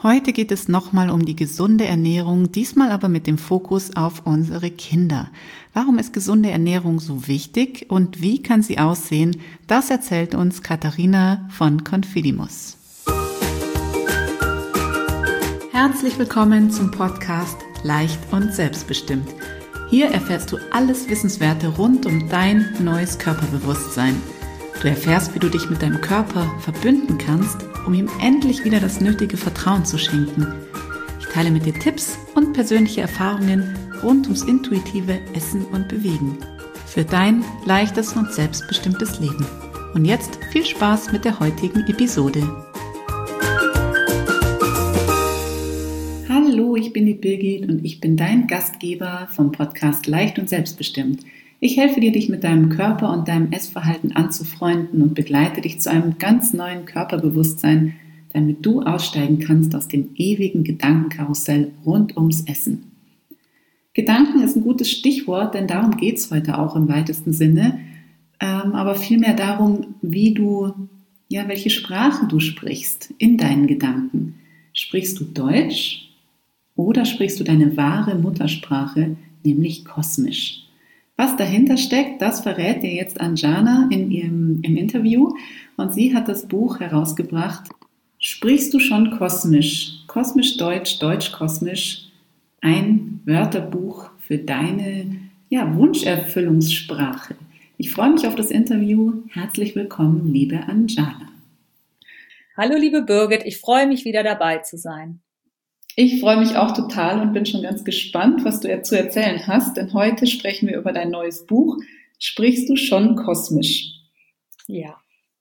Heute geht es nochmal um die gesunde Ernährung, diesmal aber mit dem Fokus auf unsere Kinder. Warum ist gesunde Ernährung so wichtig und wie kann sie aussehen? Das erzählt uns Katharina von Confidimus. Herzlich willkommen zum Podcast Leicht und Selbstbestimmt. Hier erfährst du alles Wissenswerte rund um dein neues Körperbewusstsein. Du erfährst, wie du dich mit deinem Körper verbünden kannst, um ihm endlich wieder das nötige Vertrauen zu schenken. Ich teile mit dir Tipps und persönliche Erfahrungen rund ums intuitive Essen und Bewegen. Für dein leichtes und selbstbestimmtes Leben. Und jetzt viel Spaß mit der heutigen Episode. Hallo, ich bin die Birgit und ich bin dein Gastgeber vom Podcast Leicht und Selbstbestimmt. Ich helfe dir, dich mit deinem Körper und deinem Essverhalten anzufreunden und begleite dich zu einem ganz neuen Körperbewusstsein, damit du aussteigen kannst aus dem ewigen Gedankenkarussell rund ums Essen. Gedanken ist ein gutes Stichwort, denn darum geht es heute auch im weitesten Sinne, aber vielmehr darum, welche Sprache du sprichst in deinen Gedanken. Sprichst du Deutsch oder sprichst du deine wahre Muttersprache, nämlich kosmisch? Was dahinter steckt, das verrät dir jetzt Anjana im Interview und sie hat das Buch herausgebracht, Sprichst du schon kosmisch? Kosmisch Deutsch, Deutsch kosmisch, ein Wörterbuch für deine Wunscherfüllungssprache. Ich freue mich auf das Interview. Herzlich willkommen, liebe Anjana. Hallo liebe Birgit, ich freue mich wieder dabei zu sein. Ich freue mich auch total und bin schon ganz gespannt, was du zu erzählen hast, denn heute sprechen wir über dein neues Buch, Sprichst du schon kosmisch? Ja.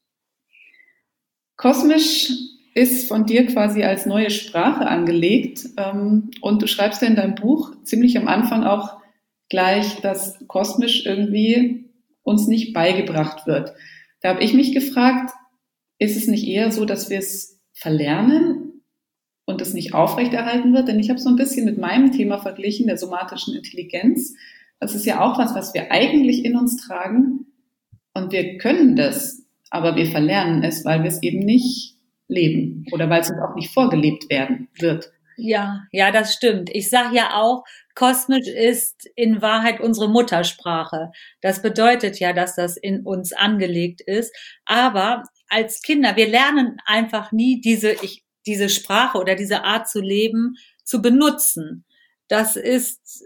Kosmisch ist von dir quasi als neue Sprache angelegt und du schreibst ja in deinem Buch ziemlich am Anfang auch gleich, dass kosmisch irgendwie uns nicht beigebracht wird. Da habe ich mich gefragt, ist es nicht eher so, dass wir es verlernen und es nicht aufrechterhalten wird? Denn ich habe so ein bisschen mit meinem Thema verglichen, der somatischen Intelligenz. Das ist ja auch was wir eigentlich in uns tragen und wir können das, aber wir verlernen es, weil wir es eben nicht leben oder weil es uns auch nicht vorgelebt werden wird. Ja, das stimmt. Ich sage ja auch, kosmisch ist in Wahrheit unsere Muttersprache. Das bedeutet ja, dass das in uns angelegt ist. Aber als Kinder, wir lernen einfach nie diese Sprache oder diese Art zu leben, zu benutzen. Das ist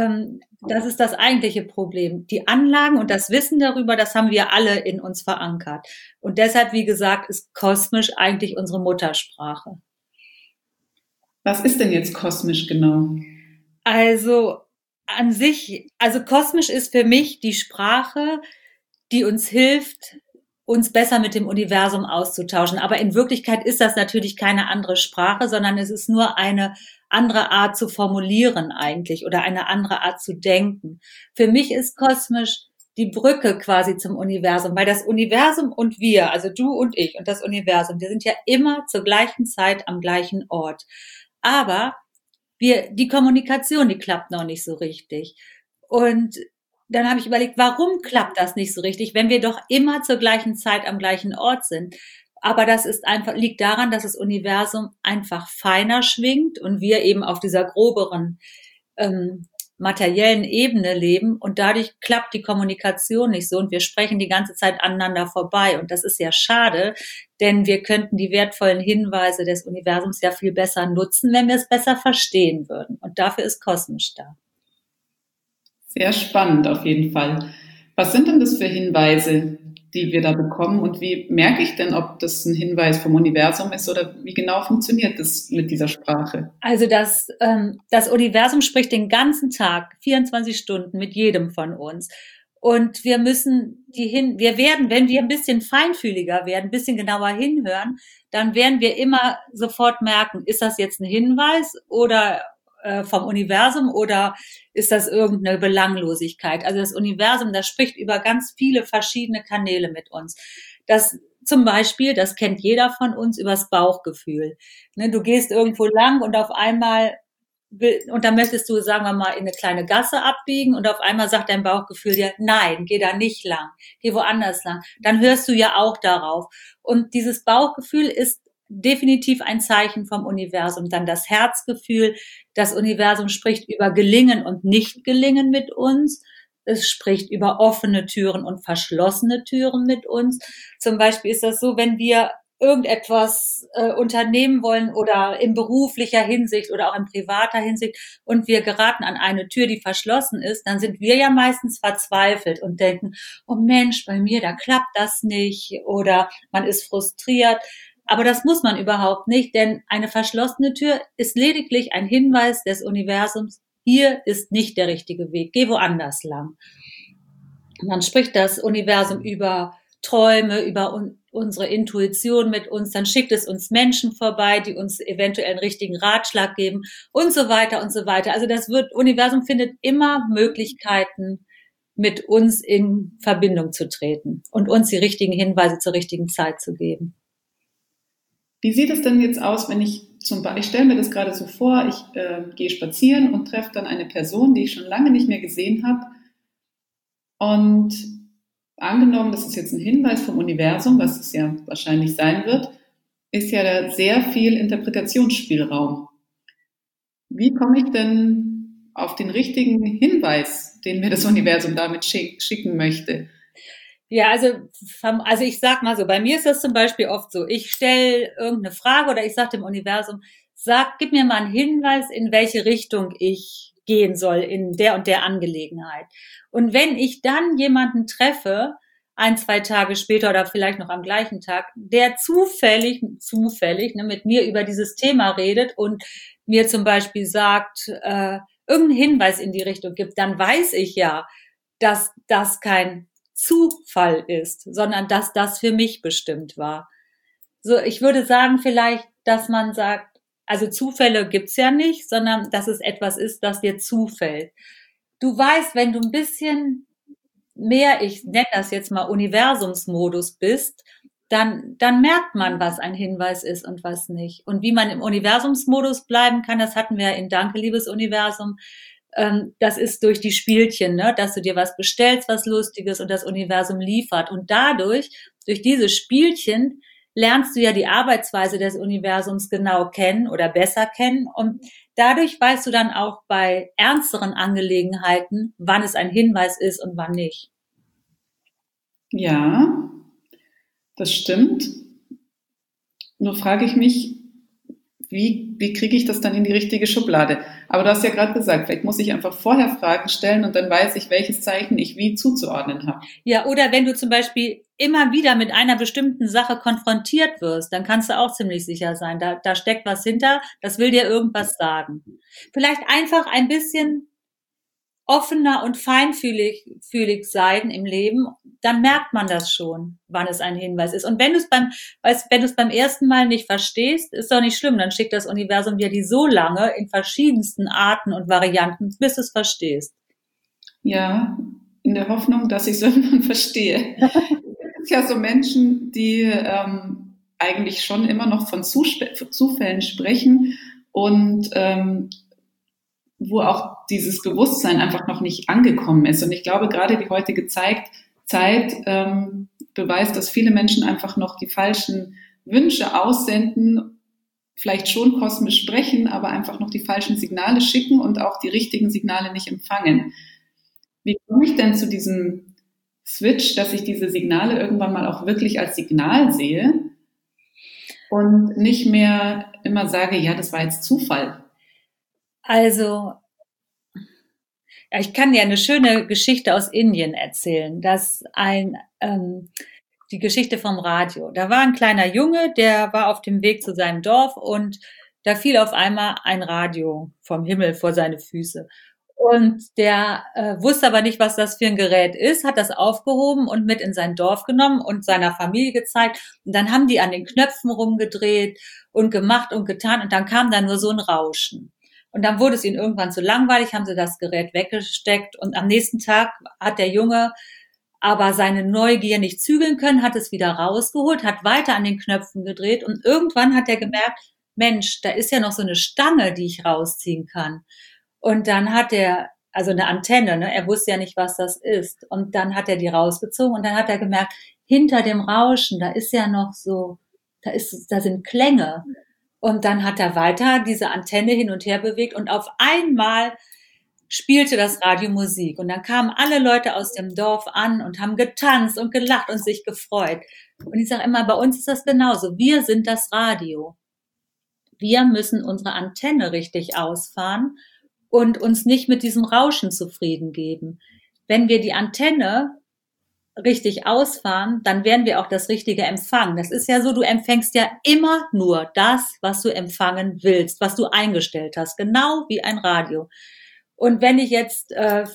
das eigentliche Problem. Die Anlagen und das Wissen darüber, das haben wir alle in uns verankert. Und deshalb, wie gesagt, ist kosmisch eigentlich unsere Muttersprache. Was ist denn jetzt kosmisch genau? Also kosmisch ist für mich die Sprache, die uns hilft, uns besser mit dem Universum auszutauschen. Aber in Wirklichkeit ist das natürlich keine andere Sprache, sondern es ist nur eine andere Art zu formulieren eigentlich oder eine andere Art zu denken. Für mich ist kosmisch die Brücke quasi zum Universum, weil das Universum und wir, also du und ich und das Universum, wir sind ja immer zur gleichen Zeit am gleichen Ort. Aber die Kommunikation, die klappt noch nicht so richtig. Und dann habe ich überlegt, warum klappt das nicht so richtig, wenn wir doch immer zur gleichen Zeit am gleichen Ort sind? Aber das liegt daran, dass das Universum einfach feiner schwingt und wir eben auf dieser groberen materiellen Ebene leben und dadurch klappt die Kommunikation nicht so und wir sprechen die ganze Zeit aneinander vorbei und das ist ja schade, denn wir könnten die wertvollen Hinweise des Universums ja viel besser nutzen, wenn wir es besser verstehen würden und dafür ist kosmisch da. Sehr spannend auf jeden Fall. Was sind denn das für Hinweise, die wir da bekommen und wie merke ich denn, ob das ein Hinweis vom Universum ist oder wie genau funktioniert das mit dieser Sprache? Also das Universum spricht den ganzen Tag, 24 Stunden mit jedem von uns. Und wir werden, wenn wir ein bisschen feinfühliger werden, ein bisschen genauer hinhören, dann werden wir immer sofort merken, ist das jetzt ein Hinweis oder vom Universum oder ist das irgendeine Belanglosigkeit? Also das Universum, das spricht über ganz viele verschiedene Kanäle mit uns. Das zum Beispiel, das kennt jeder von uns, übers Bauchgefühl. Ne, du gehst irgendwo lang und auf einmal und dann möchtest du, sagen wir mal, in eine kleine Gasse abbiegen und auf einmal sagt dein Bauchgefühl dir, nein, geh da nicht lang, geh woanders lang. Dann hörst du ja auch darauf. Und dieses Bauchgefühl ist definitiv ein Zeichen vom Universum. Dann das Herzgefühl. Das Universum spricht über Gelingen und Nicht-Gelingen mit uns. Es spricht über offene Türen und verschlossene Türen mit uns. Zum Beispiel ist das so, wenn wir irgendetwas unternehmen wollen oder in beruflicher Hinsicht oder auch in privater Hinsicht und wir geraten an eine Tür, die verschlossen ist, dann sind wir ja meistens verzweifelt und denken, oh Mensch, bei mir, da klappt das nicht oder man ist frustriert. Aber das muss man überhaupt nicht, denn eine verschlossene Tür ist lediglich ein Hinweis des Universums, hier ist nicht der richtige Weg, geh woanders lang. Und dann spricht das Universum über Träume, über unsere Intuition mit uns, dann schickt es uns Menschen vorbei, die uns eventuell einen richtigen Ratschlag geben und so weiter und so weiter. Also das Universum findet immer Möglichkeiten, mit uns in Verbindung zu treten und uns die richtigen Hinweise zur richtigen Zeit zu geben. Wie sieht es denn jetzt aus, wenn ich stelle mir das gerade so vor, ich gehe spazieren und treffe dann eine Person, die ich schon lange nicht mehr gesehen habe. Und angenommen, das ist jetzt ein Hinweis vom Universum, was es ja wahrscheinlich sein wird, ist ja da sehr viel Interpretationsspielraum. Wie komme ich denn auf den richtigen Hinweis, den mir das Universum damit schicken möchte? Ja, also ich sag mal so, bei mir ist das zum Beispiel oft so, ich stelle irgendeine Frage oder ich sage dem Universum, gib mir mal einen Hinweis, in welche Richtung ich gehen soll in der und der Angelegenheit. Und wenn ich dann jemanden treffe, 1-2 Tage später oder vielleicht noch am gleichen Tag, der zufällig mit mir über dieses Thema redet und mir zum Beispiel sagt, irgendeinen Hinweis in die Richtung gibt, dann weiß ich ja, dass das kein Zufall ist, sondern dass das für mich bestimmt war. So, ich würde sagen vielleicht, dass man sagt, also Zufälle gibt's ja nicht, sondern dass es etwas ist, das dir zufällt. Du weißt, wenn du ein bisschen mehr, ich nenne das jetzt mal Universumsmodus bist, dann merkt man, was ein Hinweis ist und was nicht. Und wie man im Universumsmodus bleiben kann, das hatten wir ja in Danke, liebes Universum, das ist durch die Spielchen, ne? Dass du dir was bestellst, was Lustiges und das Universum liefert. Und durch diese Spielchen, lernst du ja die Arbeitsweise des Universums genau kennen oder besser kennen. Und dadurch weißt du dann auch bei ernsteren Angelegenheiten, wann es ein Hinweis ist und wann nicht. Ja, das stimmt. Nur frage ich mich, wie kriege ich das dann in die richtige Schublade? Aber du hast ja gerade gesagt, vielleicht muss ich einfach vorher Fragen stellen und dann weiß ich, welches Zeichen ich wie zuzuordnen habe. Ja, oder wenn du zum Beispiel immer wieder mit einer bestimmten Sache konfrontiert wirst, dann kannst du auch ziemlich sicher sein, da steckt was hinter, das will dir irgendwas sagen. Vielleicht einfach ein bisschen offener und feinfühlig sein im Leben, dann merkt man das schon, wann es ein Hinweis ist. Und wenn du es beim ersten Mal nicht verstehst, ist doch nicht schlimm, dann schickt das Universum dir die so lange in verschiedensten Arten und Varianten, bis du es verstehst. Ja, in der Hoffnung, dass ich es irgendwann verstehe. Es gibt ja so Menschen, die eigentlich schon immer noch von Zufällen sprechen und wo auch dieses Bewusstsein einfach noch nicht angekommen ist. Und ich glaube, gerade die heutige Zeit beweist, dass viele Menschen einfach noch die falschen Wünsche aussenden, vielleicht schon kosmisch sprechen, aber einfach noch die falschen Signale schicken und auch die richtigen Signale nicht empfangen. Wie komme ich denn zu diesem Switch, dass ich diese Signale irgendwann mal auch wirklich als Signal sehe und nicht mehr immer sage, ja, das war jetzt Zufall? Also, ja, ich kann dir eine schöne Geschichte aus Indien erzählen, die Geschichte vom Radio. Da war ein kleiner Junge, der war auf dem Weg zu seinem Dorf und da fiel auf einmal ein Radio vom Himmel vor seine Füße. Und der wusste aber nicht, was das für ein Gerät ist, hat das aufgehoben und mit in sein Dorf genommen und seiner Familie gezeigt. Und dann haben die an den Knöpfen rumgedreht und gemacht und getan und dann kam da nur so ein Rauschen. Und dann wurde es ihnen irgendwann zu langweilig, haben sie das Gerät weggesteckt und am nächsten Tag hat der Junge aber seine Neugier nicht zügeln können, hat es wieder rausgeholt, hat weiter an den Knöpfen gedreht und irgendwann hat er gemerkt, Mensch, da ist ja noch so eine Stange, die ich rausziehen kann. Und dann hat er, also eine Antenne, ne? Er wusste ja nicht, was das ist. Und dann hat er die rausgezogen und dann hat er gemerkt, hinter dem Rauschen, da ist ja noch so Da sind Klänge. Und dann hat er weiter diese Antenne hin und her bewegt und auf einmal spielte das Radio Musik. Und dann kamen alle Leute aus dem Dorf an und haben getanzt und gelacht und sich gefreut. Und ich sage immer, bei uns ist das genauso. Wir sind das Radio. Wir müssen unsere Antenne richtig ausfahren und uns nicht mit diesem Rauschen zufrieden geben. Wenn wir die Antenne richtig ausfahren, dann werden wir auch das Richtige empfangen. Das ist ja so, du empfängst ja immer nur das, was du empfangen willst, was du eingestellt hast, genau wie ein Radio. Und wenn ich jetzt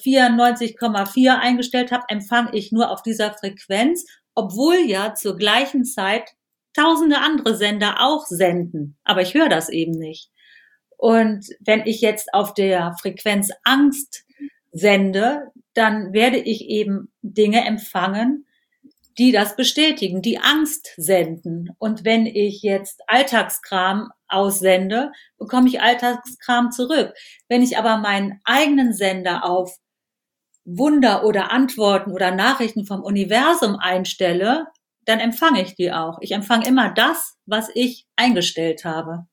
94,4 eingestellt habe, empfange ich nur auf dieser Frequenz, obwohl ja zur gleichen Zeit tausende andere Sender auch senden. Aber ich höre das eben nicht. Und wenn ich jetzt auf der Frequenz Angst sende, dann werde ich eben Dinge empfangen, die das bestätigen, die Angst senden. Und wenn ich jetzt Alltagskram aussende, bekomme ich Alltagskram zurück. Wenn ich aber meinen eigenen Sender auf Wunder oder Antworten oder Nachrichten vom Universum einstelle, dann empfange ich die auch. Ich empfange immer das, was ich eingestellt habe.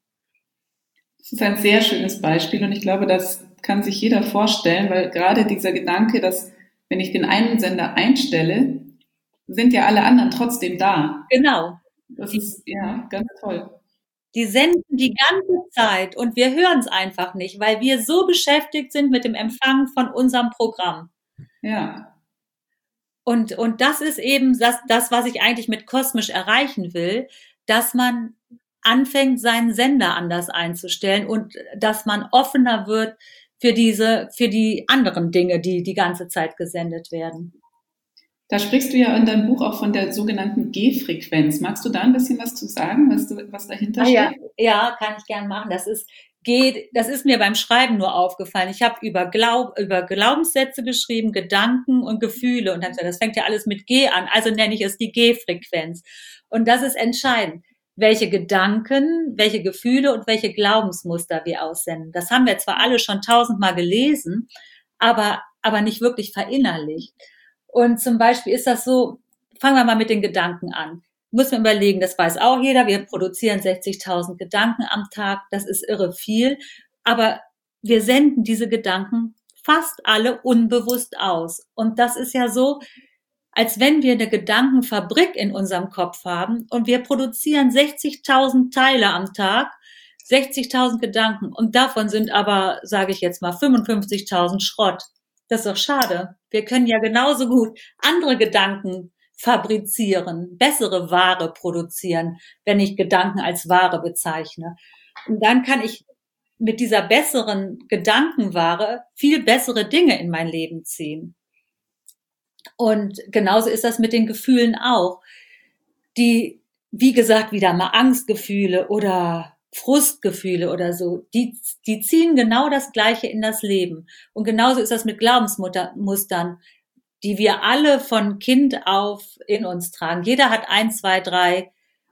Das ist ein sehr schönes Beispiel und ich glaube, das kann sich jeder vorstellen, weil gerade dieser Gedanke, dass wenn ich den einen Sender einstelle, sind ja alle anderen trotzdem da. Genau. Das ist ja ganz toll. Die senden die ganze Zeit und wir hören es einfach nicht, weil wir so beschäftigt sind mit dem Empfangen von unserem Programm. Ja. Und das ist eben das, was ich eigentlich mit kosmisch erreichen will, dass man anfängt, seinen Sender anders einzustellen und dass man offener wird für die anderen Dinge, die die ganze Zeit gesendet werden. Da sprichst du ja in deinem Buch auch von der sogenannten G-Frequenz. Magst du da ein bisschen was zu sagen, was dahinter steht? Ja, kann ich gern machen. Das ist mir beim Schreiben nur aufgefallen. Ich habe über Glaubenssätze geschrieben, Gedanken und Gefühle und dann das fängt ja alles mit G an. Also nenne ich es die G-Frequenz. Und das ist entscheidend, welche Gedanken, welche Gefühle und welche Glaubensmuster wir aussenden. Das haben wir zwar alle schon 1000-mal gelesen, aber nicht wirklich verinnerlicht. Und zum Beispiel ist das so, fangen wir mal mit den Gedanken an. Muss man überlegen, das weiß auch jeder, wir produzieren 60.000 Gedanken am Tag, das ist irre viel, aber wir senden diese Gedanken fast alle unbewusst aus. Und das ist ja so, als wenn wir eine Gedankenfabrik in unserem Kopf haben und wir produzieren 60.000 Teile am Tag, 60.000 Gedanken und davon sind aber, sage ich jetzt mal, 55.000 Schrott. Das ist doch schade. Wir können ja genauso gut andere Gedanken fabrizieren, bessere Ware produzieren, wenn ich Gedanken als Ware bezeichne. Und dann kann ich mit dieser besseren Gedankenware viel bessere Dinge in mein Leben ziehen. Und genauso ist das mit den Gefühlen auch. Die, wie gesagt, wieder mal Angstgefühle oder Frustgefühle oder so, die ziehen genau das Gleiche in das Leben. Und genauso ist das mit Glaubensmustern, die wir alle von Kind auf in uns tragen. Jeder hat 1, 2, 3,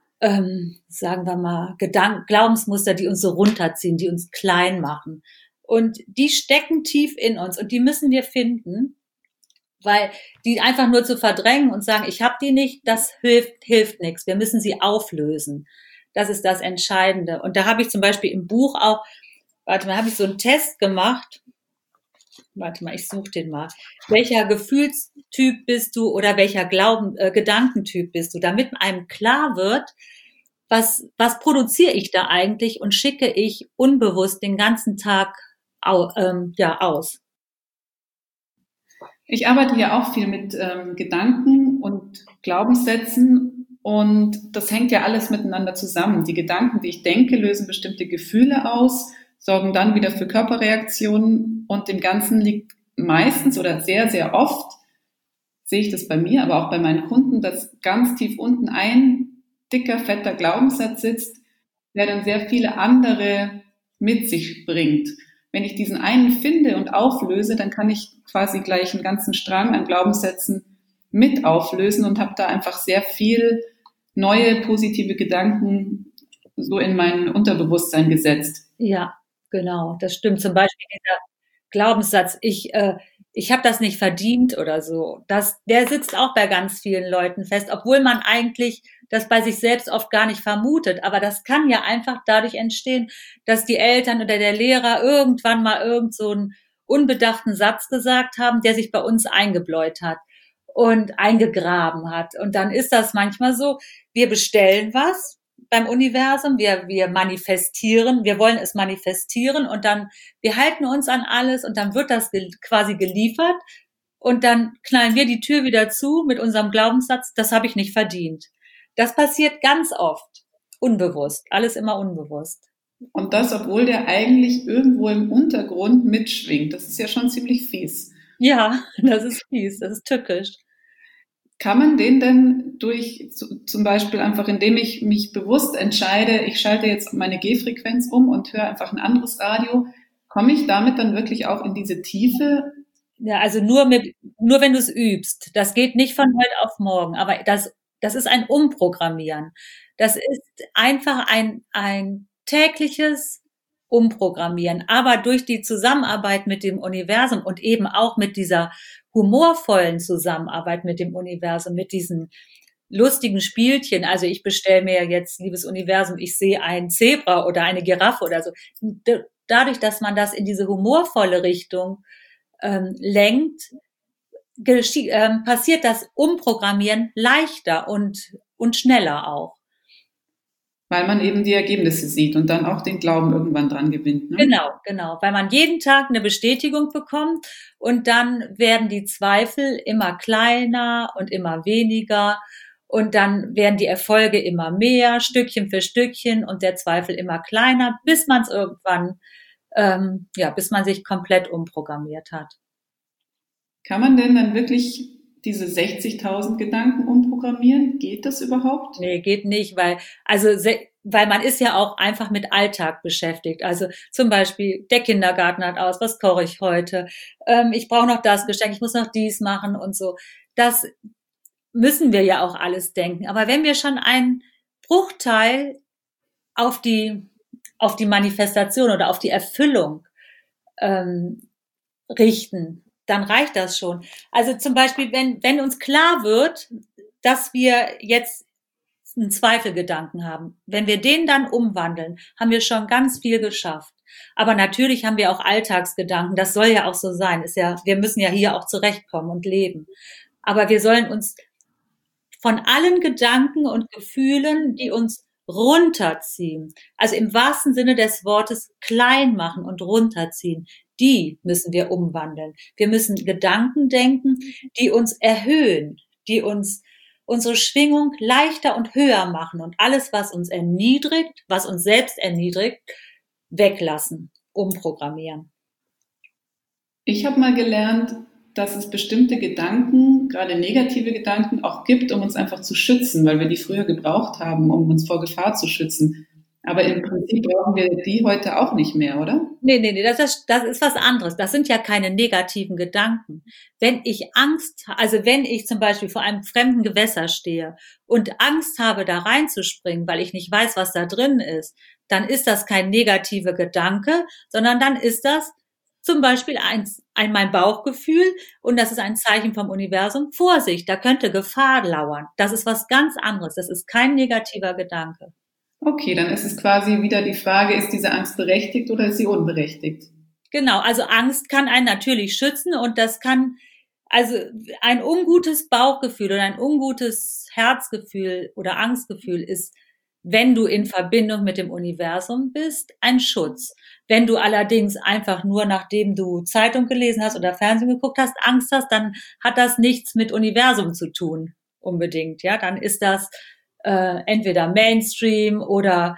sagen wir mal, Glaubensmuster, die uns so runterziehen, die uns klein machen. Und die stecken tief in uns und die müssen wir finden, weil die einfach nur zu verdrängen und sagen, ich habe die nicht, das hilft nichts. Wir müssen sie auflösen. Das ist das Entscheidende. Und da habe ich zum Beispiel im Buch auch, habe ich so einen Test gemacht. Ich suche den mal. Welcher Gefühlstyp bist du oder welcher Gedankentyp bist du? Damit einem klar wird, was produziere ich da eigentlich und schicke ich unbewusst den ganzen Tag aus. Ich arbeite ja auch viel mit Gedanken und Glaubenssätzen und das hängt ja alles miteinander zusammen. Die Gedanken, die ich denke, lösen bestimmte Gefühle aus, sorgen dann wieder für Körperreaktionen und dem Ganzen liegt meistens oder sehr, sehr oft, sehe ich das bei mir, aber auch bei meinen Kunden, dass ganz tief unten ein dicker, fetter Glaubenssatz sitzt, der dann sehr viele andere mit sich bringt. Wenn ich diesen einen finde und auflöse, dann kann ich quasi gleich einen ganzen Strang an Glaubenssätzen mit auflösen und habe da einfach sehr viel neue positive Gedanken so in mein Unterbewusstsein gesetzt. Ja, genau, das stimmt. Zum Beispiel dieser Glaubenssatz, ich ich habe das nicht verdient oder so. Der sitzt auch bei ganz vielen Leuten fest, obwohl man eigentlich das bei sich selbst oft gar nicht vermutet. Aber das kann ja einfach dadurch entstehen, dass die Eltern oder der Lehrer irgendwann mal irgend so einen unbedachten Satz gesagt haben, der sich bei uns eingebläut hat und eingegraben hat. Und dann ist das manchmal so, wir bestellen was beim Universum, wir manifestieren, wir wollen es manifestieren und dann, wir halten uns an alles und dann wird das quasi geliefert und dann knallen wir die Tür wieder zu mit unserem Glaubenssatz, das habe ich nicht verdient. Das passiert ganz oft, unbewusst, alles immer unbewusst. Und das, obwohl der eigentlich irgendwo im Untergrund mitschwingt. Das ist ja schon ziemlich fies. Ja, das ist fies, das ist tückisch. Kann man den denn zum Beispiel einfach, indem ich mich bewusst entscheide, ich schalte jetzt meine G-Frequenz um und höre einfach ein anderes Radio, komme ich damit dann wirklich auch in diese Tiefe? Ja, also nur wenn du es übst. Das geht nicht von heute auf morgen, aber das ist ein Umprogrammieren. Das ist einfach ein tägliches Umprogrammieren. Aber durch die Zusammenarbeit mit dem Universum und eben auch mit dieser humorvollen Zusammenarbeit mit dem Universum, mit diesen lustigen Spielchen. Also ich bestelle mir jetzt, liebes Universum, ich sehe ein Zebra oder eine Giraffe oder so. Dadurch, dass man das in diese humorvolle Richtung lenkt, passiert das Umprogrammieren leichter und schneller auch. Weil man eben die Ergebnisse sieht und dann auch den Glauben irgendwann dran gewinnt. Ne? Genau. Weil man jeden Tag eine Bestätigung bekommt und dann werden die Zweifel immer kleiner und immer weniger und dann werden die Erfolge immer mehr, Stückchen für Stückchen und der Zweifel immer kleiner, bis man es irgendwann, bis man sich komplett umprogrammiert hat. Kann man denn dann wirklich diese 60.000 Gedanken umprogrammieren? Geht das überhaupt? Nee, geht nicht, weil man ist ja auch einfach mit Alltag beschäftigt. Also zum Beispiel, der Kindergarten hat aus, was koche ich heute? Ich brauche noch das Geschenk, ich muss noch dies machen und so. Das müssen wir ja auch alles denken. Aber wenn wir schon einen Bruchteil auf die Manifestation oder auf die Erfüllung richten, dann reicht das schon. Also zum Beispiel, wenn uns klar wird, dass wir jetzt einen Zweifelgedanken haben, wenn wir den dann umwandeln, haben wir schon ganz viel geschafft. Aber natürlich haben wir auch Alltagsgedanken, das soll ja auch so sein. Wir müssen ja hier auch zurechtkommen und leben. Aber wir sollen uns von allen Gedanken und Gefühlen, die uns runterziehen, also im wahrsten Sinne des Wortes klein machen und runterziehen, die müssen wir umwandeln. Wir müssen Gedanken denken, die uns erhöhen, die uns unsere Schwingung leichter und höher machen und alles, was uns erniedrigt, was uns selbst erniedrigt, weglassen, umprogrammieren. Ich habe mal gelernt, dass es bestimmte Gedanken, gerade negative Gedanken, auch gibt, um uns einfach zu schützen, weil wir die früher gebraucht haben, um uns vor Gefahr zu schützen. Aber im Prinzip brauchen wir die heute auch nicht mehr, oder? Nee, das ist was anderes. Das sind ja keine negativen Gedanken. Wenn ich zum Beispiel vor einem fremden Gewässer stehe und Angst habe, da reinzuspringen, weil ich nicht weiß, was da drin ist, dann ist das kein negativer Gedanke, sondern dann ist das zum Beispiel mein Bauchgefühl und das ist ein Zeichen vom Universum. Vorsicht, da könnte Gefahr lauern. Das ist was ganz anderes. Das ist kein negativer Gedanke. Okay, dann ist es quasi wieder die Frage, ist diese Angst berechtigt oder ist sie unberechtigt? Genau, also Angst kann einen natürlich schützen und also ein ungutes Bauchgefühl oder ein ungutes Herzgefühl oder Angstgefühl ist, wenn du in Verbindung mit dem Universum bist, ein Schutz. Wenn du allerdings einfach nur, nachdem du Zeitung gelesen hast oder Fernsehen geguckt hast, Angst hast, dann hat das nichts mit Universum zu tun, unbedingt, ja, dann ist das entweder Mainstream oder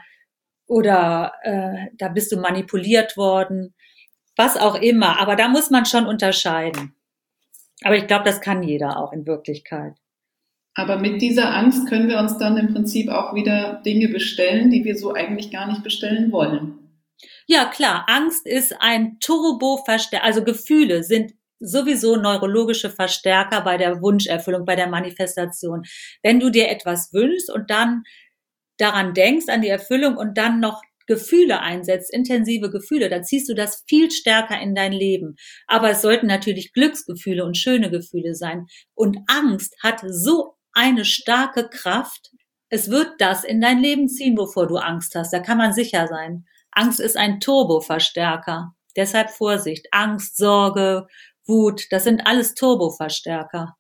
da bist du manipuliert worden, was auch immer. Aber da muss man schon unterscheiden. Aber ich glaube, das kann jeder auch in Wirklichkeit. Aber mit dieser Angst können wir uns dann im Prinzip auch wieder Dinge bestellen, die wir so eigentlich gar nicht bestellen wollen. Ja, klar. Angst ist ein Turbo-Verstärker. Also Gefühle sind sowieso neurologische Verstärker bei der Wunscherfüllung, bei der Manifestation. Wenn du dir etwas wünschst und dann daran denkst, an die Erfüllung und dann noch Gefühle einsetzt, intensive Gefühle, dann ziehst du das viel stärker in dein Leben. Aber es sollten natürlich Glücksgefühle und schöne Gefühle sein. Und Angst hat so eine starke Kraft. Es wird das in dein Leben ziehen, wovor du Angst hast. Da kann man sicher sein. Angst ist ein Turboverstärker. Deshalb Vorsicht. Angst, Sorge, Wut, das sind alles Turboverstärker.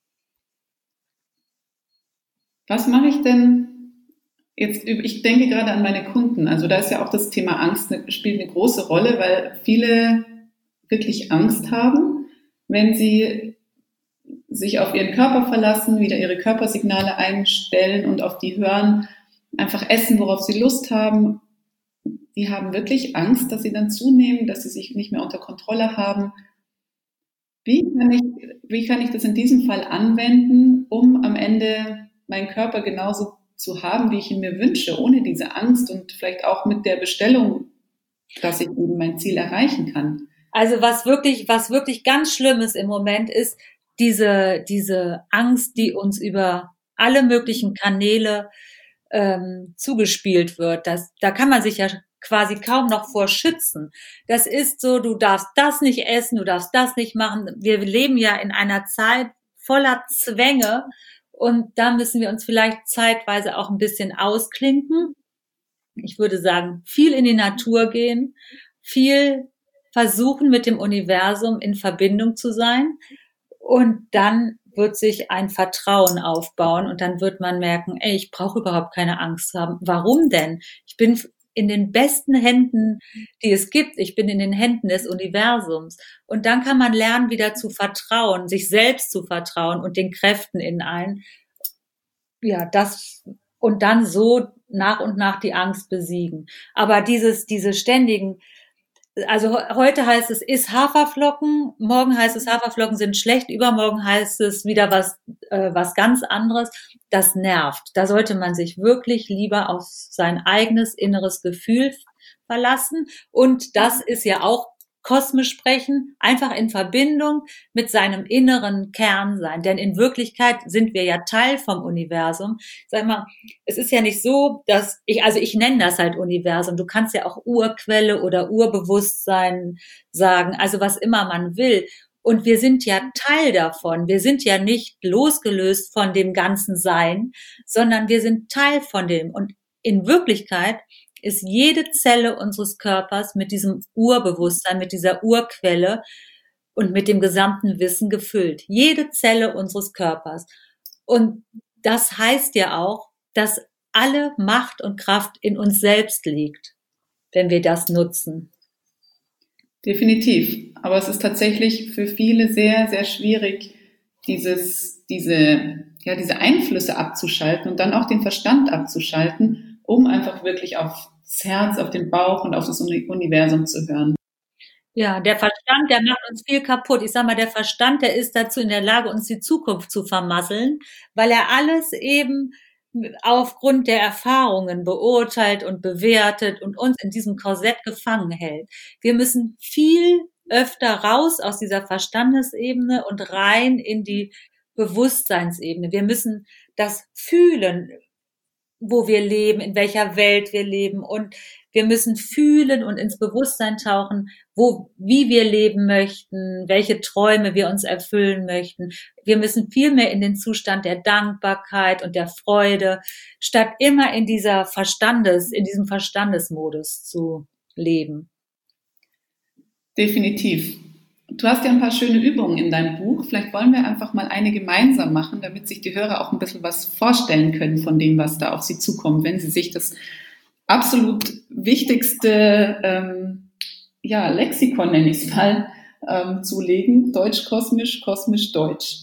Was mache ich denn jetzt? Ich denke gerade an meine Kunden. Also da ist ja auch das Thema Angst spielt eine große Rolle, weil viele wirklich Angst haben, wenn sie sich auf ihren Körper verlassen, wieder ihre Körpersignale einstellen und auf die hören, einfach essen, worauf sie Lust haben. Die haben wirklich Angst, dass sie dann zunehmen, dass sie sich nicht mehr unter Kontrolle haben. Wie kann ich das in diesem Fall anwenden, um am Ende meinen Körper genauso zu haben, wie ich ihn mir wünsche, ohne diese Angst und vielleicht auch mit der Bestellung, dass ich eben mein Ziel erreichen kann? Also was wirklich ganz schlimm ist im Moment ist diese Angst, die uns über alle möglichen Kanäle zugespielt wird. Da kann man sich ja quasi kaum noch vor schützen. Das ist so, du darfst das nicht essen, du darfst das nicht machen. Wir leben ja in einer Zeit voller Zwänge und da müssen wir uns vielleicht zeitweise auch ein bisschen ausklinken. Ich würde sagen, viel in die Natur gehen, viel versuchen, mit dem Universum in Verbindung zu sein. Und dann wird sich ein Vertrauen aufbauen und dann wird man merken, ey, ich brauche überhaupt keine Angst haben. Warum denn? Ich bin in den besten Händen, die es gibt. Ich bin in den Händen des Universums. Und dann kann man lernen, wieder zu vertrauen, sich selbst zu vertrauen und den Kräften in allen. Ja, und dann so nach und nach die Angst besiegen. Aber diese ständigen, also heute heißt es, iss Haferflocken, morgen heißt es, Haferflocken sind schlecht, übermorgen heißt es wieder was ganz anderes. Das nervt. Da sollte man sich wirklich lieber auf sein eigenes inneres Gefühl verlassen. Und das ist ja auch kosmisch sprechen, einfach in Verbindung mit seinem inneren Kern sein. Denn in Wirklichkeit sind wir ja Teil vom Universum. Sag mal, es ist ja nicht so, dass ich nenne das halt Universum. Du kannst ja auch Urquelle oder Urbewusstsein sagen, also was immer man will. Und wir sind ja Teil davon. Wir sind ja nicht losgelöst von dem ganzen Sein, sondern wir sind Teil von dem. Und in Wirklichkeit ist jede Zelle unseres Körpers mit diesem Urbewusstsein, mit dieser Urquelle und mit dem gesamten Wissen gefüllt. Jede Zelle unseres Körpers. Und das heißt ja auch, dass alle Macht und Kraft in uns selbst liegt, wenn wir das nutzen. Definitiv. Aber es ist tatsächlich für viele sehr, sehr schwierig, diese Einflüsse abzuschalten und dann auch den Verstand abzuschalten, um einfach wirklich aufs Herz, auf den Bauch und auf das Universum zu hören. Ja, der Verstand, der macht uns viel kaputt. Ich sag mal, der Verstand, der ist dazu in der Lage, uns die Zukunft zu vermasseln, weil er alles eben aufgrund der Erfahrungen beurteilt und bewertet und uns in diesem Korsett gefangen hält. Wir müssen viel öfter raus aus dieser Verstandesebene und rein in die Bewusstseinsebene. Wir müssen das fühlen, wo wir leben, in welcher Welt wir leben, und wir müssen fühlen und ins Bewusstsein tauchen, wie wir leben möchten, welche Träume wir uns erfüllen möchten. Wir müssen viel mehr in den Zustand der Dankbarkeit und der Freude, statt immer in diesem Verstandesmodus zu leben. Definitiv. Du hast ja ein paar schöne Übungen in deinem Buch. Vielleicht wollen wir einfach mal eine gemeinsam machen, damit sich die Hörer auch ein bisschen was vorstellen können von dem, was da auf sie zukommt, wenn sie sich das absolut wichtigste Lexikon, nenne ich es mal, zulegen. Deutsch kosmisch, kosmisch deutsch.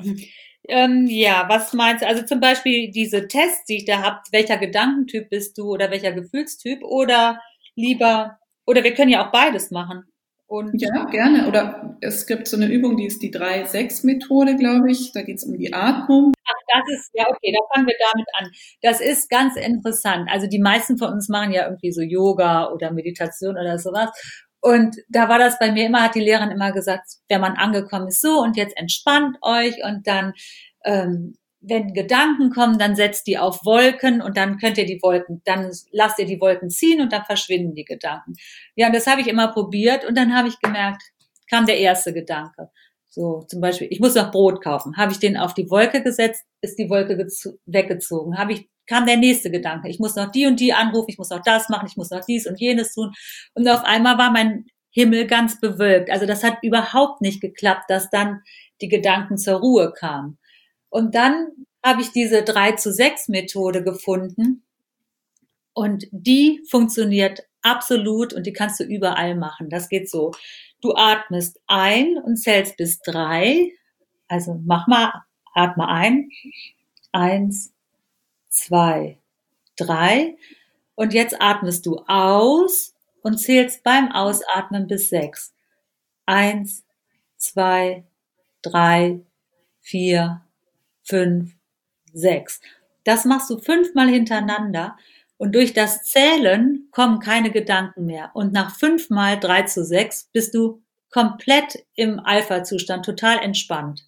Was meinst du? Also zum Beispiel diese Tests, die ich da habe, welcher Gedankentyp bist du oder welcher Gefühlstyp, oder wir können ja auch beides machen. Ja, gerne. Oder es gibt so eine Übung, die ist die 3-6-Methode, glaube ich. Da geht es um die Atmung. Ach, das ist, ja, okay, da fangen wir damit an. Das ist ganz interessant. Also die meisten von uns machen ja irgendwie so Yoga oder Meditation oder sowas. Und da war das bei mir immer, hat die Lehrerin immer gesagt, wenn man angekommen ist, so, und jetzt entspannt euch und dann wenn Gedanken kommen, dann setzt die auf Wolken und dann dann lasst ihr die Wolken ziehen und dann verschwinden die Gedanken. Ja, und das habe ich immer probiert und dann habe ich gemerkt, kam der erste Gedanke. So, zum Beispiel, ich muss noch Brot kaufen. Habe ich den auf die Wolke gesetzt, ist die Wolke weggezogen. Kam der nächste Gedanke. Ich muss noch die und die anrufen, ich muss noch das machen, ich muss noch dies und jenes tun. Und auf einmal war mein Himmel ganz bewölkt. Also das hat überhaupt nicht geklappt, dass dann die Gedanken zur Ruhe kamen. Und dann habe ich diese 3:6 Methode gefunden und die funktioniert absolut und die kannst du überall machen. Das geht so. Du atmest ein und zählst bis 3. Also atme ein. 1, 2, 3. Und jetzt atmest du aus und zählst beim Ausatmen bis 6. 1, 2, 3, 4, 5, 6. Das machst du 5-mal hintereinander und durch das Zählen kommen keine Gedanken mehr. Und nach 5-mal 3:6 bist du komplett im Alpha-Zustand, total entspannt.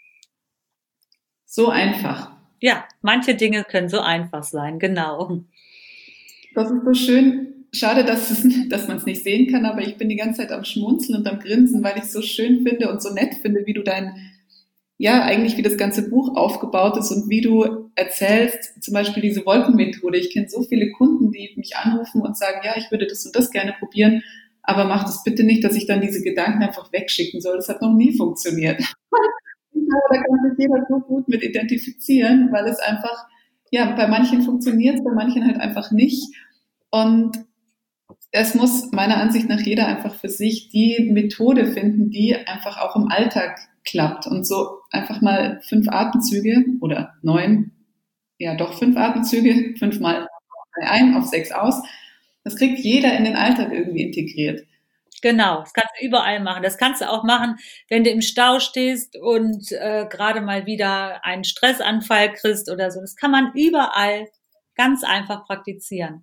So einfach. Ja, manche Dinge können so einfach sein, genau. Das ist so schön. Schade, dass man es nicht sehen kann, aber ich bin die ganze Zeit am Schmunzeln und am Grinsen, weil ich es so schön finde und so nett finde, wie du eigentlich wie das ganze Buch aufgebaut ist und wie du erzählst, zum Beispiel diese Wolkenmethode. Ich kenne so viele Kunden, die mich anrufen und sagen, ja, ich würde das und das gerne probieren, aber mach das bitte nicht, dass ich dann diese Gedanken einfach wegschicken soll. Das hat noch nie funktioniert. Ich glaube, da kann sich jeder so gut mit identifizieren, weil es einfach, ja, bei manchen funktioniert es, bei manchen halt einfach nicht. Und es muss meiner Ansicht nach jeder einfach für sich die Methode finden, die einfach auch im Alltag klappt. Und so einfach mal 5 Atemzüge oder 9, ja doch 5 Atemzüge, 5-mal ein, auf 6 aus. Das kriegt jeder in den Alltag irgendwie integriert. Genau, das kannst du überall machen. Das kannst du auch machen, wenn du im Stau stehst und gerade mal wieder einen Stressanfall kriegst oder so. Das kann man überall ganz einfach praktizieren.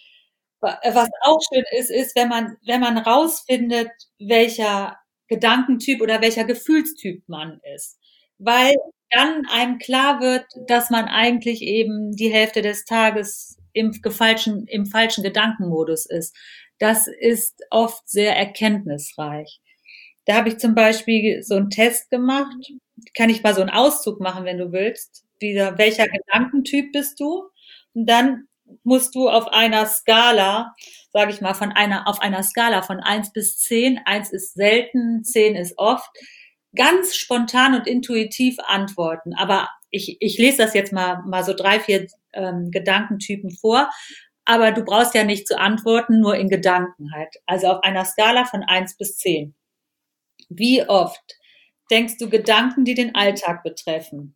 Was auch schön ist, wenn man rausfindet, welcher Gedankentyp oder welcher Gefühlstyp man ist. Weil dann einem klar wird, dass man eigentlich eben die Hälfte des Tages im falschen Gedankenmodus ist. Das ist oft sehr erkenntnisreich. Da habe ich zum Beispiel so einen Test gemacht. Kann ich mal so einen Auszug machen, wenn du willst. Welcher Gedankentyp bist du? Und dann musst du auf einer Skala, sage ich mal, auf einer Skala von 1 bis 10, 1 ist selten, 10 ist oft, ganz spontan und intuitiv antworten. Aber ich lese das jetzt mal so 3, 4 Gedankentypen vor. Aber du brauchst ja nicht zu antworten, nur in Gedanken halt. Also auf einer Skala von 1 bis 10. Wie oft denkst du Gedanken, die den Alltag betreffen?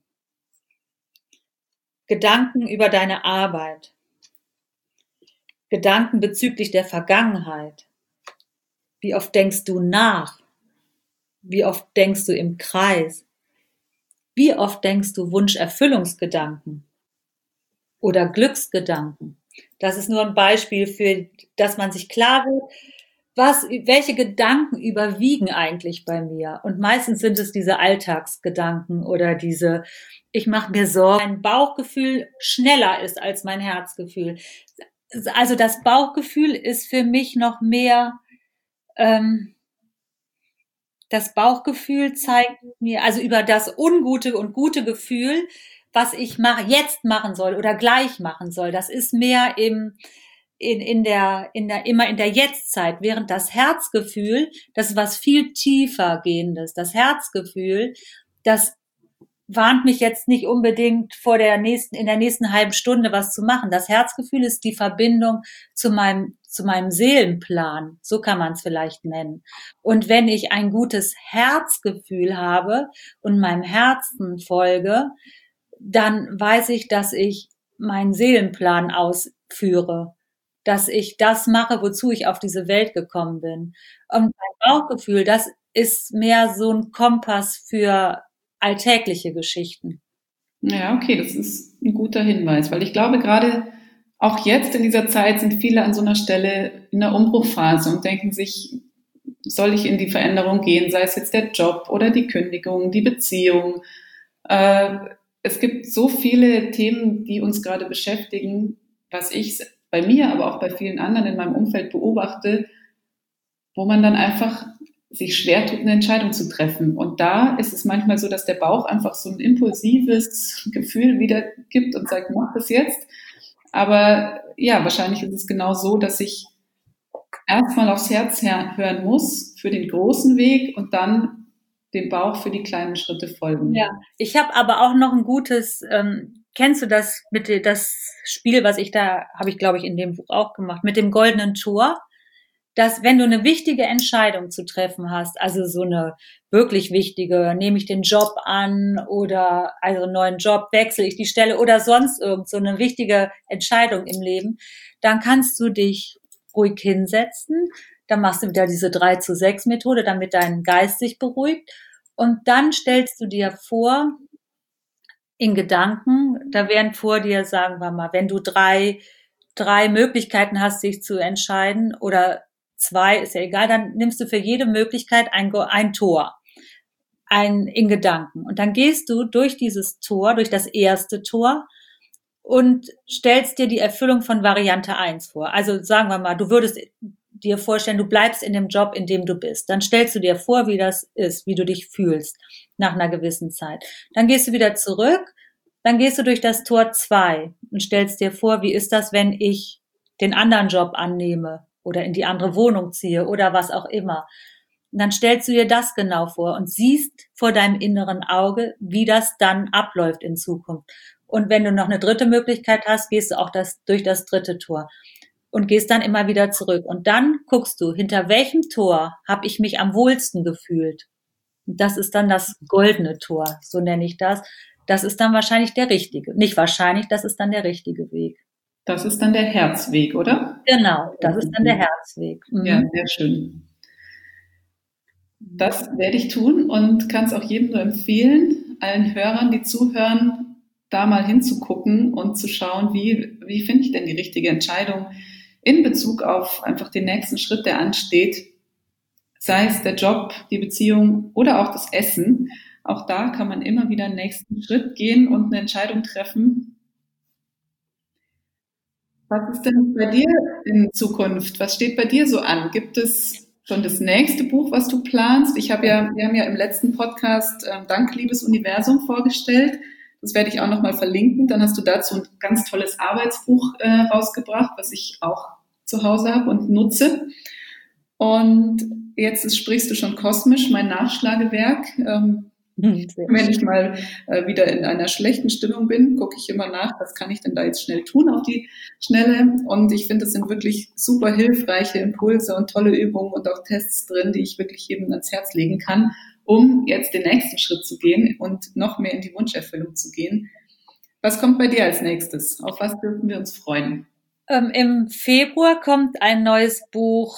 Gedanken über deine Arbeit? Gedanken bezüglich der Vergangenheit? Wie oft denkst du nach? Wie oft denkst du im Kreis? Wie oft denkst du Wunscherfüllungsgedanken oder Glücksgedanken? Das ist nur ein Beispiel für, dass man sich klar wird, welche Gedanken überwiegen eigentlich bei mir? Und meistens sind es diese Alltagsgedanken oder ich mache mir Sorgen, mein Bauchgefühl schneller ist als mein Herzgefühl. Also das Bauchgefühl ist für mich noch mehr, das Bauchgefühl zeigt mir, also über das ungute und gute Gefühl, was ich jetzt machen soll oder gleich machen soll. Das ist mehr immer in der Jetztzeit, während das Herzgefühl, das ist was viel tiefer gehendes. Das Herzgefühl, das warnt mich jetzt nicht unbedingt in der nächsten halben Stunde was zu machen. Das Herzgefühl ist die Verbindung zu meinem Seelenplan. So kann man es vielleicht nennen. Und wenn ich ein gutes Herzgefühl habe und meinem Herzen folge, dann weiß ich, dass ich meinen Seelenplan ausführe, dass ich das mache, wozu ich auf diese Welt gekommen bin. Und mein Bauchgefühl, das ist mehr so ein Kompass für alltägliche Geschichten. Ja, okay, das ist ein guter Hinweis, weil ich glaube, gerade auch jetzt in dieser Zeit sind viele an so einer Stelle in der Umbruchphase und denken sich, soll ich in die Veränderung gehen, sei es jetzt der Job oder die Kündigung, die Beziehung, es gibt so viele Themen, die uns gerade beschäftigen, was ich bei mir, aber auch bei vielen anderen in meinem Umfeld beobachte, wo man dann einfach sich schwer tut, eine Entscheidung zu treffen. Und da ist es manchmal so, dass der Bauch einfach so ein impulsives Gefühl wieder gibt und sagt, mach das jetzt. Aber ja, wahrscheinlich ist es genau so, dass ich erstmal aufs Herz hören muss für den großen Weg und dann dem Bauch für die kleinen Schritte folgen. Ja, ich habe aber auch noch ein gutes, kennst du das das Spiel, was habe ich glaube ich in dem Buch auch gemacht, mit dem goldenen Tor, dass wenn du eine wichtige Entscheidung zu treffen hast, also so eine wirklich wichtige, nehme ich den Job an oder also einen neuen Job, wechsle ich die Stelle oder sonst irgend so eine wichtige Entscheidung im Leben, dann kannst du dich ruhig hinsetzen, dann machst du wieder diese 3-zu-6 Methode, damit dein Geist sich beruhigt. Und dann stellst du dir vor, in Gedanken, da werden vor dir, sagen wir mal, wenn du drei Möglichkeiten hast, sich zu entscheiden, oder 2, ist ja egal, dann nimmst du für jede Möglichkeit ein Tor, in Gedanken. Und dann gehst du durch dieses Tor, durch das erste Tor und stellst dir die Erfüllung von Variante 1 vor. Also sagen wir mal, du würdest dir vorstellen, du bleibst in dem Job, in dem du bist. Dann stellst du dir vor, wie das ist, wie du dich fühlst nach einer gewissen Zeit. Dann gehst du wieder zurück, dann gehst du durch das Tor 2 und stellst dir vor, wie ist das, wenn ich den anderen Job annehme oder in die andere Wohnung ziehe oder was auch immer. Und dann stellst du dir das genau vor und siehst vor deinem inneren Auge, wie das dann abläuft in Zukunft. Und wenn du noch eine dritte Möglichkeit hast, gehst du auch durch das dritte Tor und gehst dann immer wieder zurück. Und dann guckst du, hinter welchem Tor habe ich mich am wohlsten gefühlt. Und das ist dann das goldene Tor, so nenne ich das. Das ist dann wahrscheinlich der richtige. Nicht wahrscheinlich, das ist dann der richtige Weg. Das ist dann der Herzweg, oder? Genau, das ist dann der Herzweg. Mhm. Ja, sehr schön. Das werde ich tun und kann es auch jedem nur empfehlen, allen Hörern, die zuhören, da mal hinzugucken und zu schauen, wie finde ich denn die richtige Entscheidung in Bezug auf einfach den nächsten Schritt, der ansteht, sei es der Job, die Beziehung oder auch das Essen. Auch da kann man immer wieder einen nächsten Schritt gehen und eine Entscheidung treffen. Was ist denn bei dir in Zukunft? Was steht bei dir so an? Gibt es schon das nächste Buch, was du planst? Wir haben ja im letzten Podcast Danke, liebes Universum vorgestellt. Das werde ich auch nochmal verlinken. Dann hast du dazu ein ganz tolles Arbeitsbuch rausgebracht, was ich auch zu Hause habe und nutze. Und jetzt sprichst du schon kosmisch, mein Nachschlagewerk. Wenn ich mal wieder in einer schlechten Stimmung bin, gucke ich immer nach, was kann ich denn da jetzt schnell tun auf die Schnelle. Und ich finde, es sind wirklich super hilfreiche Impulse und tolle Übungen und auch Tests drin, die ich wirklich jedem ans Herz legen kann, um jetzt den nächsten Schritt zu gehen und noch mehr in die Wunscherfüllung zu gehen. Was kommt bei dir als nächstes? Auf was dürfen wir uns freuen? Im Februar kommt ein neues Buch,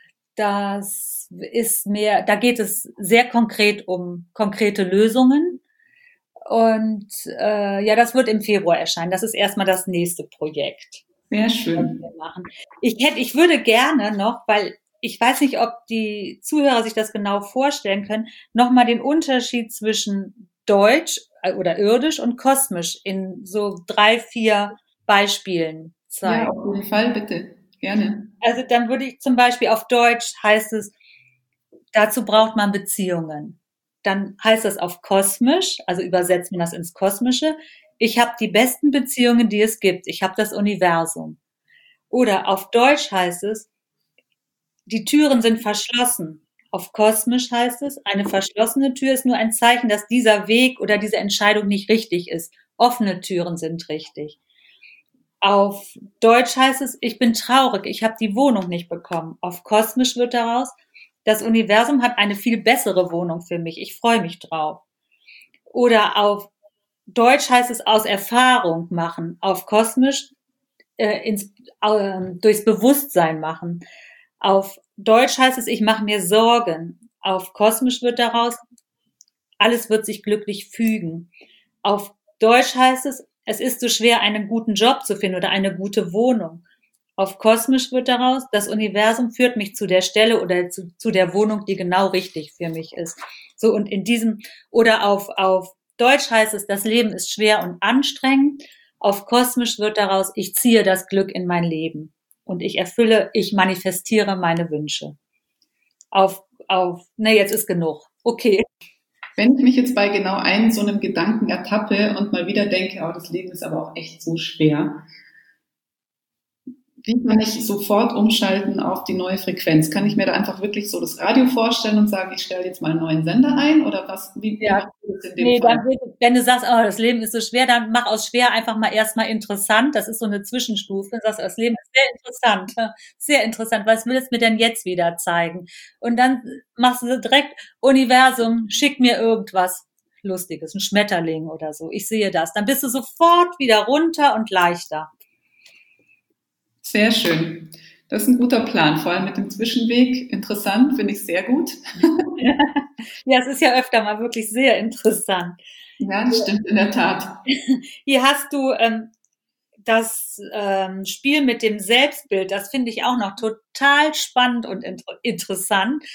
das ist da geht es sehr konkret um konkrete Lösungen. Und ja, das wird im Februar erscheinen. Das ist erstmal das nächste Projekt. Sehr schön. Ich würde gerne noch, weil ich weiß nicht, ob die Zuhörer sich das genau vorstellen können, nochmal den Unterschied zwischen Deutsch oder Irdisch und Kosmisch in so 3, 4 Beispielen zeigen. Ja, auf jeden Fall, bitte. Gerne. Also dann würde ich zum Beispiel auf Deutsch heißt es, dazu braucht man Beziehungen. Dann heißt das auf Kosmisch, also übersetzt man das ins Kosmische, ich habe die besten Beziehungen, die es gibt. Ich habe das Universum. Oder auf Deutsch heißt es, die Türen sind verschlossen. Auf Kosmisch heißt es, eine verschlossene Tür ist nur ein Zeichen, dass dieser Weg oder diese Entscheidung nicht richtig ist. Offene Türen sind richtig. Auf Deutsch heißt es, ich bin traurig, ich habe die Wohnung nicht bekommen. Auf Kosmisch wird daraus, das Universum hat eine viel bessere Wohnung für mich, ich freue mich drauf. Oder auf Deutsch heißt es aus Erfahrung machen, auf Kosmisch durchs Bewusstsein machen. Auf Deutsch heißt es, ich mache mir Sorgen. Auf Kosmisch wird daraus, alles wird sich glücklich fügen. Auf Deutsch heißt es, es ist so schwer, einen guten Job zu finden oder eine gute Wohnung. Auf Kosmisch wird daraus, das Universum führt mich zu der Stelle oder zu der Wohnung, die genau richtig für mich ist. So, und in diesem, oder auf Deutsch heißt es, das Leben ist schwer und anstrengend. Auf Kosmisch wird daraus, ich ziehe das Glück in mein Leben. Und ich manifestiere meine Wünsche. Jetzt ist genug. Okay. Wenn ich mich jetzt bei genau einem so einem Gedanken ertappe und mal wieder denke, oh, das Leben ist aber auch echt so schwer, wie kann ich sofort umschalten auf die neue Frequenz? Kann ich mir da einfach wirklich so das Radio vorstellen und sagen, ich stelle jetzt mal einen neuen Sender ein? Oder wie machst du das in dem Fall? Wenn du sagst, oh, das Leben ist so schwer, dann mach aus schwer einfach mal erstmal interessant. Das ist so eine Zwischenstufe. Du sagst, das Leben ist sehr interessant. Was will es mir denn jetzt wieder zeigen? Und dann machst du direkt, Universum, schick mir irgendwas Lustiges, ein Schmetterling oder so. Ich sehe das. Dann bist du sofort wieder runter und leichter. Sehr schön. Das ist ein guter Plan, vor allem mit dem Zwischenweg. Interessant, finde ich sehr gut. Ja, es ist ja öfter mal wirklich sehr interessant. Ja, das stimmt in der Tat. Hier hast du das Spiel mit dem Selbstbild. Das finde ich auch noch total spannend und interessant.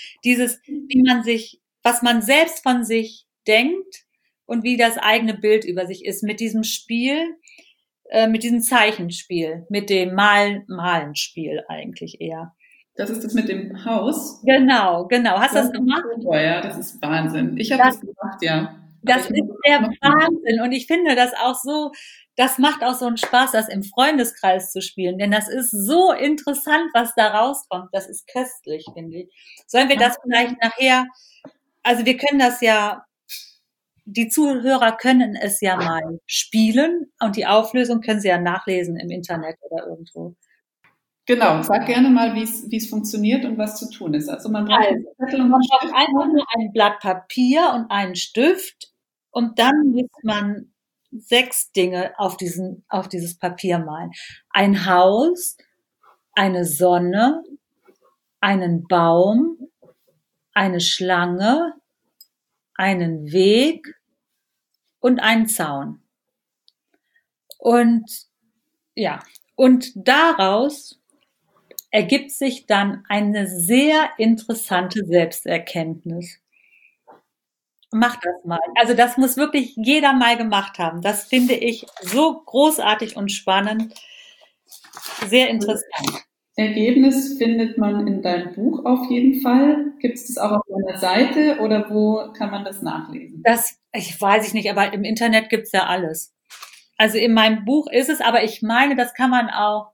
Was man selbst von sich denkt und wie das eigene Bild über sich ist. Mit diesem Spiel, mit diesem Zeichenspiel, mit dem Malenspiel eigentlich eher. Das ist das mit dem Haus? Genau. Hast du das gemacht? Super, ja, das ist Wahnsinn. Ich habe das gemacht, ja. Das ist der Wahnsinn. Und ich finde das auch so, das macht auch so einen Spaß, das im Freundeskreis zu spielen. Denn das ist so interessant, was da rauskommt. Das ist köstlich, finde ich. Sollen wir das vielleicht nachher, also wir können das ja, die Zuhörer können es ja mal spielen und die Auflösung können sie ja nachlesen im Internet oder irgendwo. Genau, sag gerne mal, wie es funktioniert und was zu tun ist. Also man braucht einfach nur ein Blatt Papier und einen Stift und dann muss man 6 Dinge auf dieses Papier malen. Ein Haus, eine Sonne, einen Baum, eine Schlange, einen Weg und einen Zaun. Und ja, und daraus ergibt sich dann eine sehr interessante Selbsterkenntnis. Mach das mal. Also das muss wirklich jeder mal gemacht haben. Das finde ich so großartig und spannend. Sehr interessant. Ergebnis findet man in deinem Buch auf jeden Fall. Gibt es das auch auf deiner Seite oder wo kann man das nachlesen? Ich weiß nicht, aber im Internet gibt's ja alles. Also in meinem Buch ist es, aber ich meine, das kann man auch,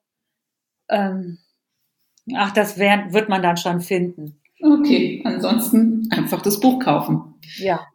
wird man dann schon finden. Okay, ansonsten einfach das Buch kaufen. Ja.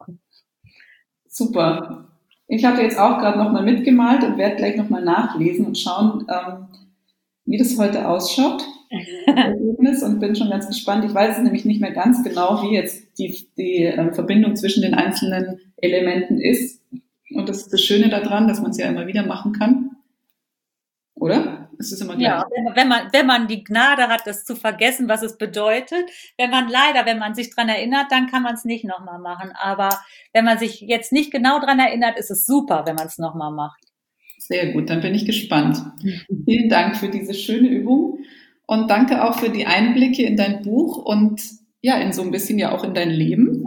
Super. Ich habe jetzt auch gerade nochmal mitgemalt und werde gleich nochmal nachlesen und schauen, wie das heute ausschaut. Und bin schon ganz gespannt. Ich weiß es nämlich nicht mehr ganz genau, wie jetzt die Verbindung zwischen den einzelnen Elementen ist. Und das ist das Schöne daran, dass man es ja immer wieder machen kann. Oder? Es ist immer gleich. Ja, wenn man die Gnade hat, das zu vergessen, was es bedeutet. Wenn man sich dran erinnert, dann kann man es nicht nochmal machen. Aber wenn man sich jetzt nicht genau dran erinnert, ist es super, wenn man es nochmal macht. Sehr gut, dann bin ich gespannt. Vielen Dank für diese schöne Übung und danke auch für die Einblicke in dein Buch und ja, in so ein bisschen ja auch in dein Leben.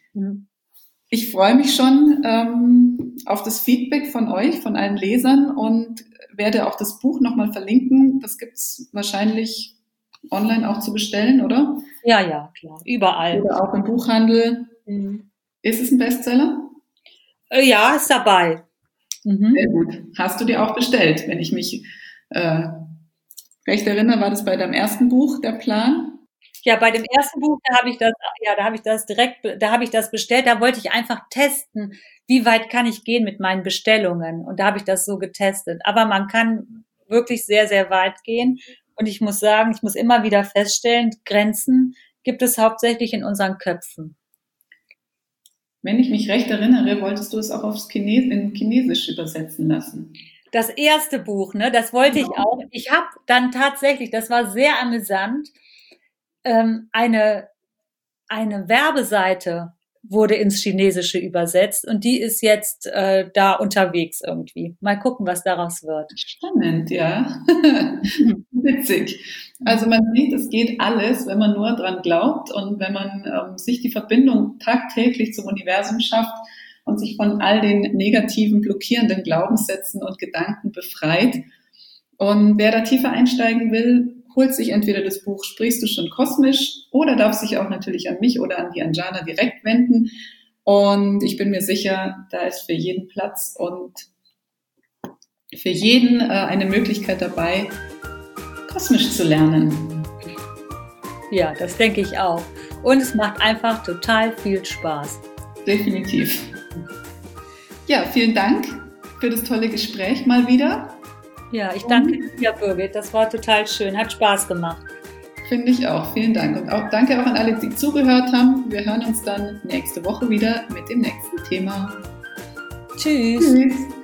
Ich freue mich schon auf das Feedback von euch, von allen Lesern und werde auch das Buch nochmal verlinken. Das gibt es wahrscheinlich online auch zu bestellen, oder? Ja, klar, überall. Oder auch im Buchhandel. Ist es ein Bestseller? Ja, ist dabei. Sehr gut. Hast du dir auch bestellt? Wenn ich mich recht erinnere, war das bei deinem ersten Buch der Plan? Ja, bei dem ersten Buch, da habe ich das bestellt. Da wollte ich einfach testen, wie weit kann ich gehen mit meinen Bestellungen. Und da habe ich das so getestet. Aber man kann wirklich sehr, sehr weit gehen. Und ich muss sagen, ich muss immer wieder feststellen, Grenzen gibt es hauptsächlich in unseren Köpfen. Wenn ich mich recht erinnere, wolltest du es auch in Chinesisch übersetzen lassen. Das erste Buch, ne, das wollte ich auch. Ich habe dann tatsächlich, das war sehr amüsant, eine Werbeseite wurde ins Chinesische übersetzt und die ist jetzt da unterwegs irgendwie. Mal gucken, was daraus wird. Spannend, ja. Witzig. Also man sieht, es geht alles, wenn man nur dran glaubt und wenn man sich die Verbindung tagtäglich zum Universum schafft, und sich von all den negativen, blockierenden Glaubenssätzen und Gedanken befreit. Und wer da tiefer einsteigen will, holt sich entweder das Buch Sprichst du schon kosmisch oder darf sich auch natürlich an mich oder an die Anjana direkt wenden. Und ich bin mir sicher, da ist für jeden Platz und für jeden eine Möglichkeit dabei, kosmisch zu lernen. Ja, das denke ich auch. Und es macht einfach total viel Spaß. Definitiv. Ja, vielen Dank für das tolle Gespräch mal wieder. Ja, ich danke dir, Birgit. Das war total schön. Hat Spaß gemacht. Finde ich auch. Vielen Dank. Und auch danke auch an alle, die zugehört haben. Wir hören uns dann nächste Woche wieder mit dem nächsten Thema. Tschüss. Tschüss.